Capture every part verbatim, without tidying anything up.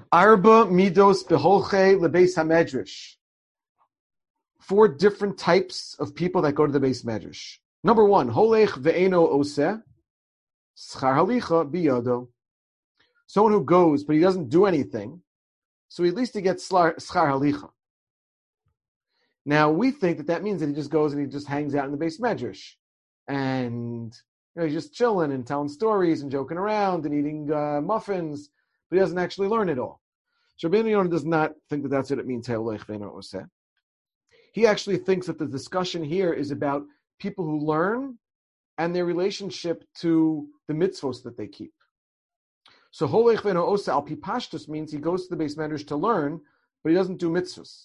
Arba midos beholche lebeis hamedrash. Four different types of people that go to the beis medrash. Number one, holech ve'eno oseh, schar halicha biyado. Someone who goes, but he doesn't do anything, so at least he gets schar halicha. Now, we think that that means that he just goes and he just hangs out in the beis medrash. And you know, he's just chilling and telling stories and joking around and eating uh, muffins, but he doesn't actually learn it all. So Rabbeinu Yonah does not think that that's what it means. He actually thinks that the discussion here is about people who learn and their relationship to the mitzvos that they keep. So holech ve'eno oseh al pi pashtus means he goes to the beis medrash to learn, but he doesn't do mitzvos.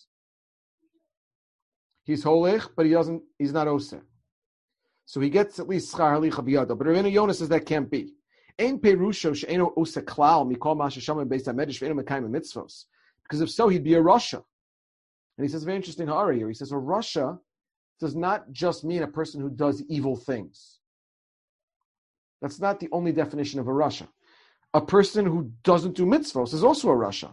He's holech, but he doesn't. He's not oseh. So he gets at least schar halicha biyado. But Rabbeinu Yonah says that can't be. Ein perusho she'eno oseh klal mikol ma sheshama beis hamedrash ve'eno mekayim mitzvos. Because if so, he'd be a rasha. And he says a very interesting ha'ara here. He says a rasha does not just mean a person who does evil things. That's not the only definition of a rasha. A person who doesn't do mitzvos is also a rasha.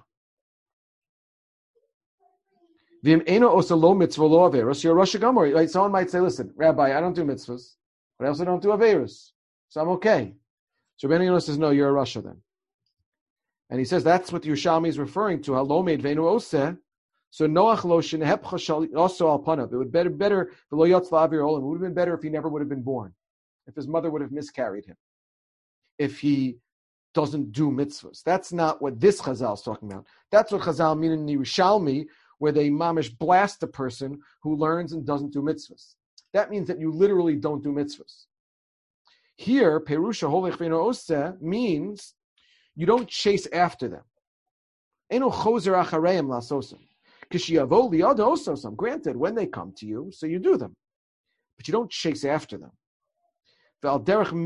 V'im eno osa lo mitzvah lo averos, you're a rasha gamor. Right? Someone might say, listen, Rabbi, I don't do mitzvahs, but I also don't do averos, so I'm okay. So Rabbeinu Yonah says, no, you're a rasha then. And he says that's what Yerushalmi is referring to, halo meid ve'enu oseh. So Noach lo shenehepcha also al panav. It would better better the lo yotz la'avir olam. It would have been better if he never would have been born, if his mother would have miscarried him, if he doesn't do mitzvahs. That's not what this Chazal is talking about. That's what Chazal mean in Yerushalmi, where they mamish blast a person who learns and doesn't do mitzvahs. That means that you literally don't do mitzvahs. Here, perusha holech ve'eno oseh means you don't chase after them. Eno chozer achareim la'asosem. Granted, when they come to you, so you do them, but you don't chase after them. And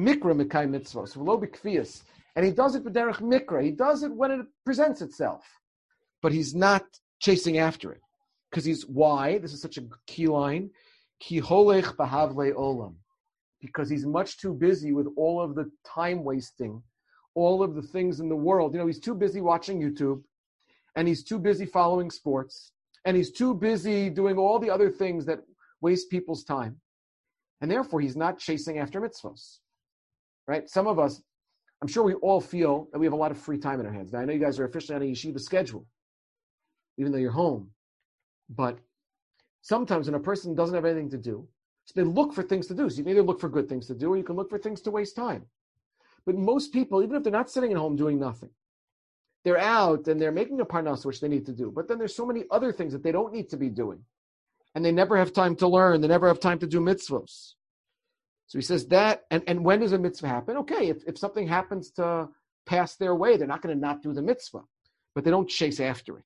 he does it with derech mikra. He does it when it presents itself, but he's not chasing after it because he's why? This is such a key line. Ki holech b'havlei olam, because he's much too busy with all of the time wasting, all of the things in the world. You know, he's too busy watching YouTube, and he's too busy following sports. And he's too busy doing all the other things that waste people's time. And therefore, he's not chasing after mitzvahs. Right? Some of us, I'm sure we all feel that we have a lot of free time in our hands. Now, I know you guys are officially on a yeshiva schedule, even though you're home. But sometimes when a person doesn't have anything to do, so they look for things to do. So you can either look for good things to do, or you can look for things to waste time. But most people, even if they're not sitting at home doing nothing, they're out and they're making a parnas, which they need to do. But then there's so many other things that they don't need to be doing. And they never have time to learn. They never have time to do mitzvahs. So he says that, and, and when does a mitzvah happen? Okay, if, if something happens to pass their way, they're not going to not do the mitzvah. But they don't chase after it.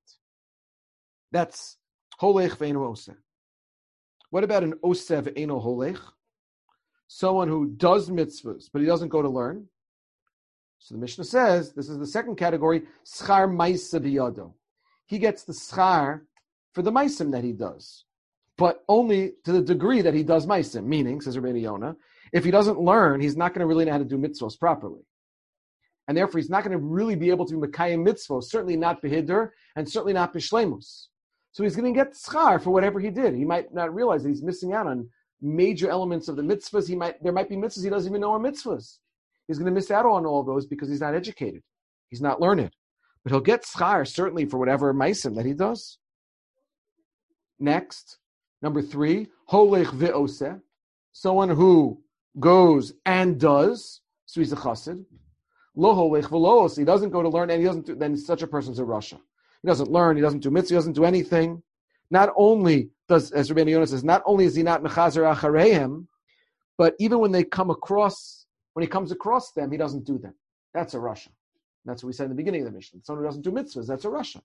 That's holech ve'eno oseh. What about an oseh ve'eno holech? Someone who does mitzvahs, but he doesn't go to learn. So the Mishnah says, this is the second category, schar maisa biyado. He gets the schar for the maisim that he does, but only to the degree that he does maisim, meaning, says Rabbeinu Yonah, if he doesn't learn, he's not going to really know how to do mitzvos properly. And therefore, he's not going to really be able to be mekayim mitzvos, certainly not behiddur, and certainly not bishleimus. So he's going to get schar for whatever he did. He might not realize that he's missing out on major elements of the mitzvahs. He might, there might be mitzvahs he doesn't even know are mitzvahs. He's going to miss out on all of those because he's not educated. He's not learned. But he'll get schar, certainly, for whatever maisim that he does. Next, number three, holech ve'oseh, someone who goes and does, so he's a chassid. Lo holech v'lo oseh, he doesn't go to learn, and he doesn't do, then such a person's a rasha. He doesn't learn, he doesn't do mitzvah, he doesn't do anything. Not only does, as Rabbeinu Yonah says, not only is he not mechazer achareim, but even when they come across When he comes across them, he doesn't do them. That's a rasha. That's what we said in the beginning of the mission. Someone who doesn't do mitzvahs, that's a rasha.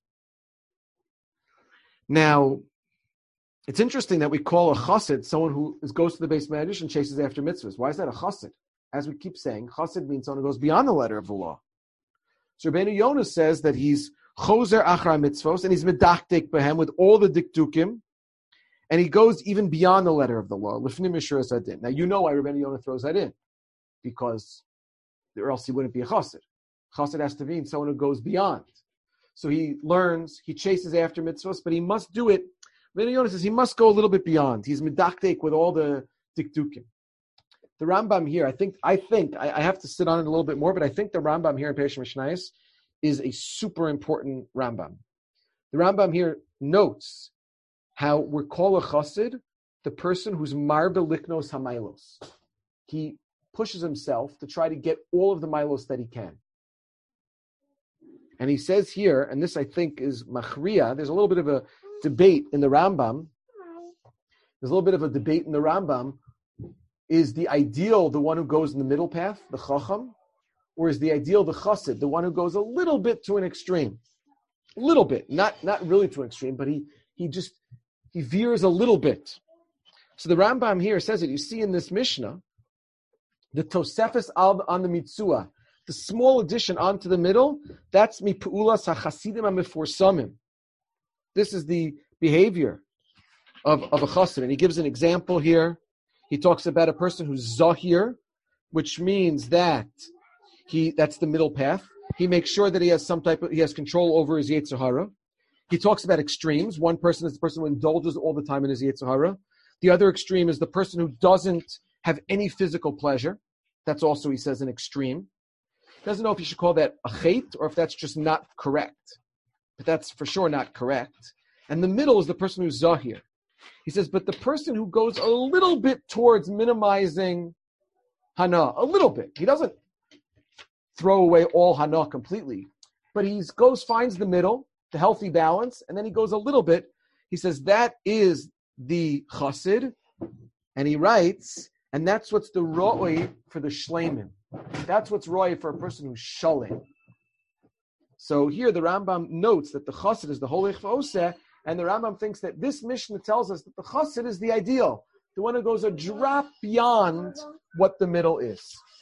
Now, it's interesting that we call a chassid someone who is, goes to the beis medrash and chases after mitzvahs. Why is that a chassid? As we keep saying, chassid means someone who goes beyond the letter of the law. So Rabbeinu Yonah says that he's chozer achra mitzvos, and he's medachtek behem with all the dikdukim, and he goes even beyond the letter of the law. Lifnim mishuras adin. Now, you know why Rabbeinu Yonah throws that in. Because or else he wouldn't be a chassid. Chassid has to mean someone who goes beyond. So he learns, he chases after mitzvahs, but he must do it. Rabbeinu Yonah says he must go a little bit beyond. He's medakdek with all the dikdukim. The Rambam here, I think, I think, I, I have to sit on it a little bit more, but I think the Rambam here in Perush Mishnayos is a super important Rambam. The Rambam here notes how we're called a chassid, the person who's marbe liknos hamaylos. He pushes himself to try to get all of the milos that he can. And he says here, and this I think is machriya, there's a little bit of a debate in the Rambam. There's a little bit of a debate in the Rambam. Is the ideal the one who goes in the middle path, the chacham, or is the ideal the chassid, the one who goes a little bit to an extreme? A little bit, not, not really to an extreme, but he he just, he veers a little bit. So the Rambam here says it, you see in this Mishnah, the Tosefes al on the Mitzua, the small addition onto the middle, that's mi pu'ulas ha-chasidim ha-meforsamim. This is the behavior of, of a chassid. And he gives an example here. He talks about a person who's zahir, which means that he that's the middle path. He makes sure that he has some type of, he has control over his Yetzer Hara. He talks about extremes. One person is the person who indulges all the time in his Yetzer Hara. The other extreme is the person who doesn't have any physical pleasure. That's also, he says, an extreme. He doesn't know if you should call that a chait or if that's just not correct. But that's for sure not correct. And the middle is the person who's zahir. He says, but the person who goes a little bit towards minimizing hana, a little bit. He doesn't throw away all hana completely, but he goes, finds the middle, the healthy balance, and then he goes a little bit. He says that is the chassid, and he writes, and that's what's the roi for the shleimin. That's what's roi for a person who's shalim. So here the Rambam notes that the chassid is the holich v'oseh, and the Rambam thinks that this Mishnah tells us that the chassid is the ideal, the one who goes a drop beyond what the middle is.